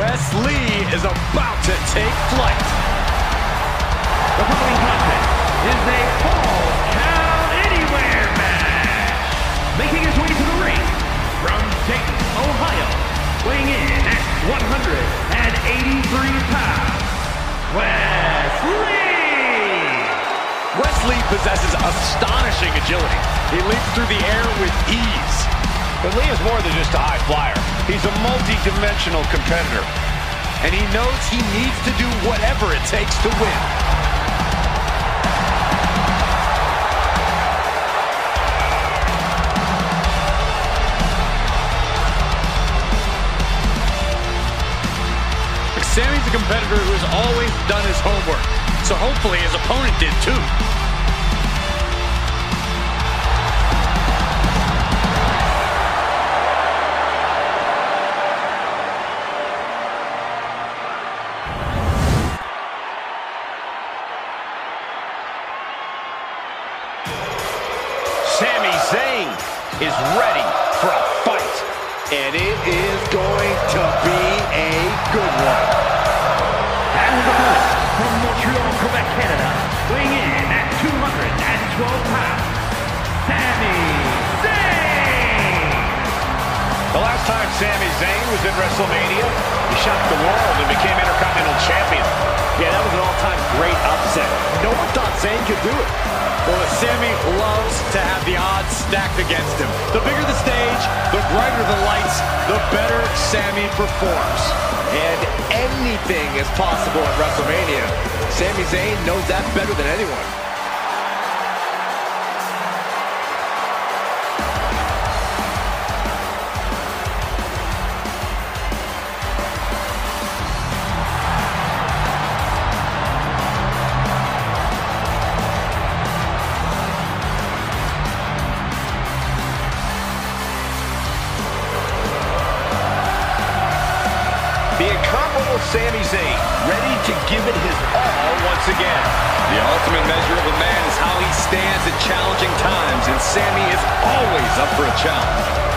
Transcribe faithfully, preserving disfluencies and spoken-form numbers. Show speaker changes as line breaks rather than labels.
Wes Lee is about to take flight.
The following contest is a Fall Count Anywhere match. Making his way to the ring from Dayton, Ohio, weighing in at one hundred eighty-three pounds, Wes Lee.
Wes Lee possesses astonishing agility. He leaps through the air with ease.
But Lee is more than just a high flyer. He's a multi-dimensional competitor.
And he knows he needs to do whatever it takes to win. Sammy's a competitor who has always done his homework, so hopefully his opponent did too.
Sami Zayn is ready for a fight, and it is going to be a good one.
And the opponent from Montreal, Quebec, Canada, weighing in at two hundred twelve pounds, Sami Zayn.
The last time Sami Zayn was in WrestleMania, he shocked the world and became Intercontinental Champion.
Yeah, that was an all-time great upset. No one thought Zayn could do it. Well, Sami loves to have the odds stacked against him. The bigger the stage, the brighter the lights, the better Sami performs.
And anything is possible at WrestleMania. Sami Zayn knows that better than anyone.
The incomparable Sami Zayn, ready to give it his all once again.
The ultimate measure of a man is how he stands at challenging times, and Sami is always up for a challenge.